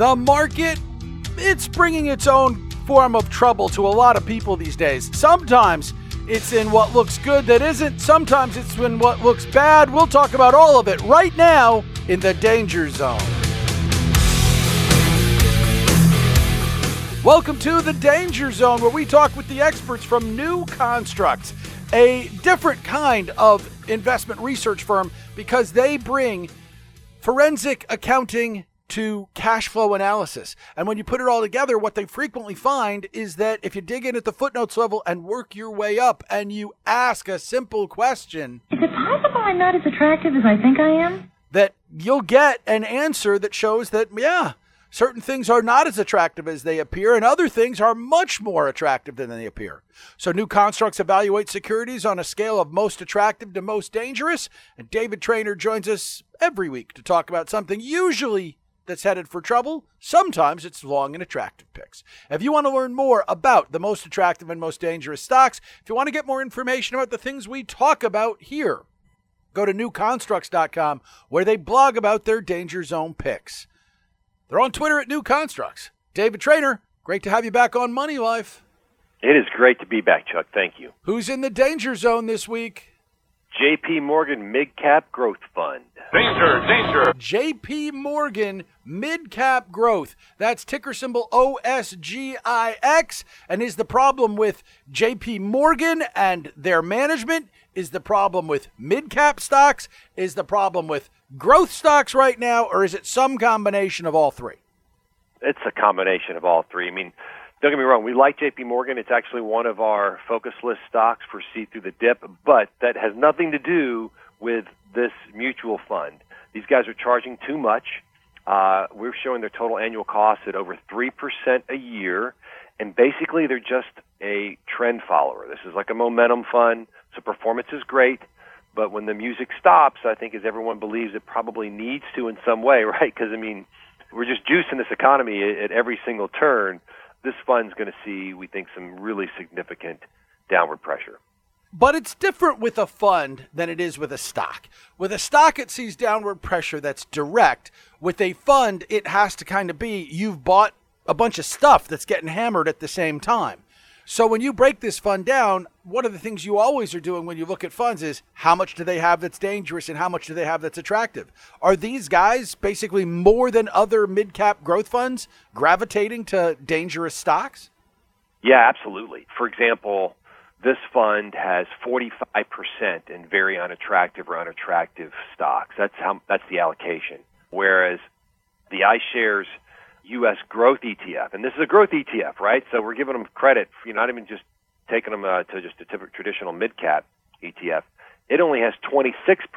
The market, it's bringing its own form of trouble to a lot of people these days. Sometimes it's in what looks good that isn't. Sometimes it's in what looks bad. We'll talk about all of it right now in the Danger Zone. Welcome to the Danger Zone, where we talk with the experts from New Constructs, a different kind of investment research firm because they bring forensic accounting to cash flow analysis. And when you put it all together, what they frequently find is that if you dig in at the footnotes level and work your way up and you ask a simple question, is it possible I'm not as attractive as I think I am? That you'll get an answer that shows that, yeah, certain things are not as attractive as they appear, and other things are much more attractive than they appear. So New Constructs evaluate securities on a scale of most attractive to most dangerous, and David Traynor joins us every week to talk about something usually that's headed for trouble. Sometimes it's long and attractive picks. If you want to learn more about the most attractive and most dangerous stocks, if you want to get more information about the things we talk about here, go to newconstructs.com, where they blog about their Danger Zone picks. They're on Twitter at New Constructs. David Traynor, great to have you back on Money Life. It is great to be back, Chuck. Thank you. Who's in the Danger Zone this week? J.P. Morgan Mid-Cap Growth Fund. Danger, danger. J.P. Morgan Mid-Cap Growth. That's ticker symbol OSGIX. And is the problem with J.P. Morgan and their management? Is the problem with mid-cap stocks? Is the problem with growth stocks right now? Or is it some combination of all three? It's a combination of all three. I mean, don't get me wrong, we like J.P. Morgan. It's actually one of our focus list stocks for See Through the Dip, but that has nothing to do with this mutual fund. These guys are charging too much. We're showing their total annual cost at over 3% a year, and basically they're just a trend follower. This is like a momentum fund, so performance is great, but when the music stops, I think as everyone believes it probably needs to in some way, right? Because, I mean, we're just juicing this economy at every single turn. This fund's going to see, we think, some really significant downward pressure. But it's different with a fund than it is with a stock. With a stock, it sees downward pressure that's direct. With a fund, it has to kind of be, you've bought a bunch of stuff that's getting hammered at the same time. So when you break this fund down, one of the things you always are doing when you look at funds is how much do they have that's dangerous and how much do they have that's attractive? Are these guys basically more than other mid-cap growth funds gravitating to dangerous stocks? Yeah, absolutely. For example, this fund has 45% in very unattractive or unattractive stocks. That's the allocation. Whereas the iShares U.S. Growth ETF, and this is a growth ETF, right? So we're giving them credit for, not even just taking them to just a traditional mid-cap ETF. It only has 26%,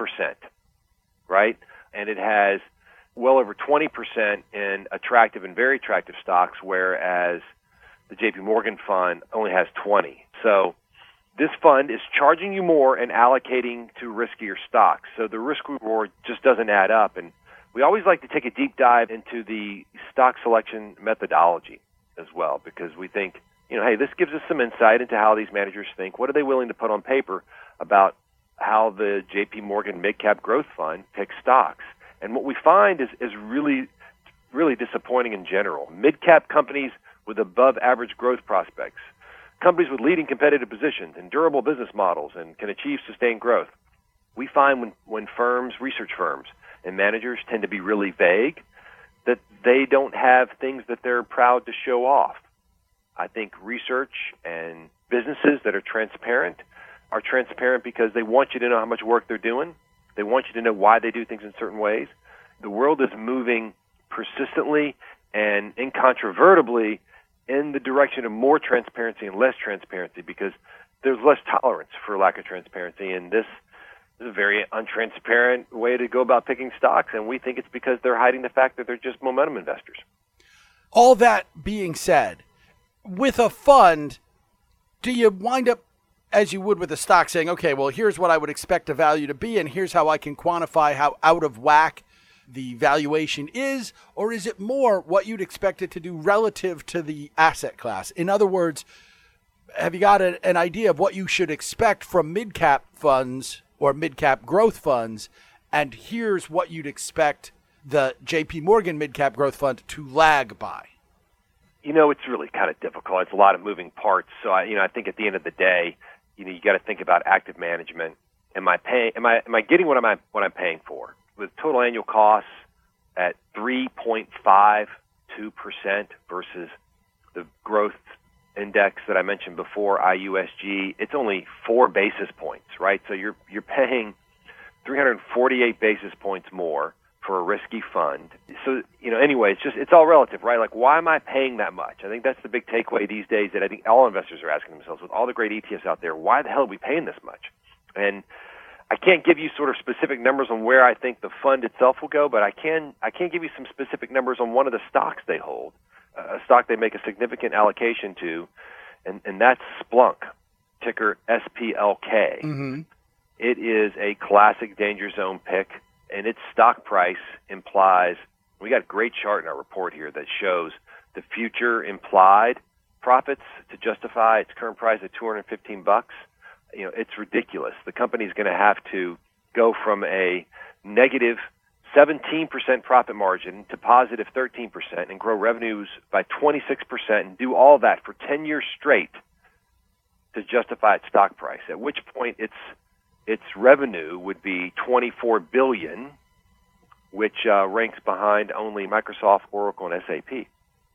right? And it has well over 20% in attractive and very attractive stocks, whereas the J.P. Morgan fund only has 20. So this fund is charging you more and allocating to riskier stocks. So the risk reward just doesn't add up. And we always like to take a deep dive into the stock selection methodology as well, because we think, hey, this gives us some insight into how these managers think. What are they willing to put on paper about how the J.P. Morgan Mid-Cap Growth Fund picks stocks? And what we find is really, really disappointing in general. Mid-cap companies with above-average growth prospects, companies with leading competitive positions and durable business models and can achieve sustained growth. We find when research firms, and managers tend to be really vague, that they don't have things that they're proud to show off. I think research and businesses that are transparent because they want you to know how much work they're doing. They want you to know why they do things in certain ways. The world is moving persistently and incontrovertibly in the direction of more transparency and less transparency, because there's less tolerance for lack of transparency, and this is a very untransparent way to go about picking stocks, and we think it's because they're hiding the fact that they're just momentum investors. All that being said, with a fund, do you wind up, as you would with a stock, saying, okay, well, here's what I would expect a value to be, and here's how I can quantify how out of whack the valuation is? Or is it more what you'd expect it to do relative to the asset class? In other words, have you got an idea of what you should expect from mid-cap funds or mid-cap growth funds, and here's what you'd expect the JP Morgan Mid-Cap Growth Fund to lag by? It's really kind of difficult. It's a lot of moving parts. So I think at the end of the day, you got to think about active management. Am I getting what I'm paying for? With total annual costs at 3.52% versus the growth index that I mentioned before, IUSG, it's only 4 basis points, right? So you're paying 348 basis points more for a risky fund. So, anyway, it's all relative, right? Like, why am I paying that much? I think that's the big takeaway these days that I think all investors are asking themselves with all the great ETFs out there, why the hell are we paying this much? And I can't give you sort of specific numbers on where I think the fund itself will go, but I can give you some specific numbers on one of the stocks they hold, a stock they make a significant allocation to, and that's Splunk, ticker SPLK. Mm-hmm. It is a classic danger zone pick, and its stock price implies, we got a great chart in our report here that shows the future implied profits to justify its current price at $215. It's ridiculous. The company's going to have to go from a negative 17% profit margin to positive 13% and grow revenues by 26% and do all that for 10 years straight to justify its stock price, at which point its revenue would be $24 billion, which ranks behind only Microsoft, Oracle, and SAP.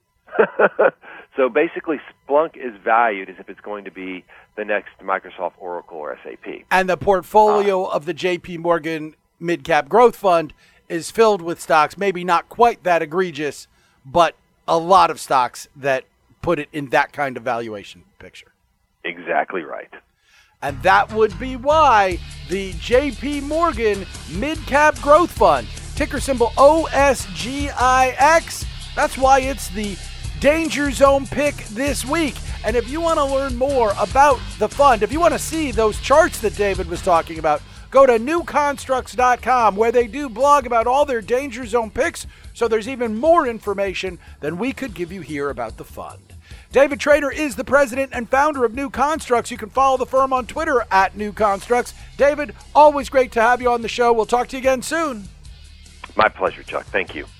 So basically, Splunk is valued as if it's going to be the next Microsoft, Oracle, or SAP. And the portfolio of the JP Morgan Mid-Cap Growth Fund is filled with stocks, maybe not quite that egregious, but a lot of stocks that put it in that kind of valuation picture. Exactly right. And that would be why the JP Morgan Mid-Cap Growth Fund, ticker symbol OSGIX, that's why it's the Danger Zone pick this week. And if you want to learn more about the fund, if you want to see those charts that David was talking about, go to newconstructs.com, where they do blog about all their Danger Zone picks, so there's even more information than we could give you here about the fund. David Trader is the president and founder of New Constructs. You can follow the firm on Twitter at New Constructs. David, always great to have you on the show. We'll talk to you again soon. My pleasure, Chuck. Thank you.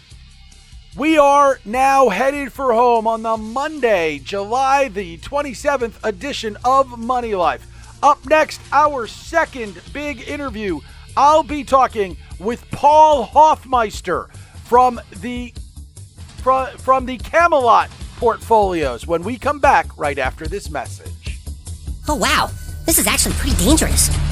We are now headed for home on the Monday, July the 27th edition of Money Life. Up next, our second big interview. I'll be talking with Paul Hoffmeister from the Camelot portfolios when we come back right after this message. Oh, wow. This is actually pretty dangerous.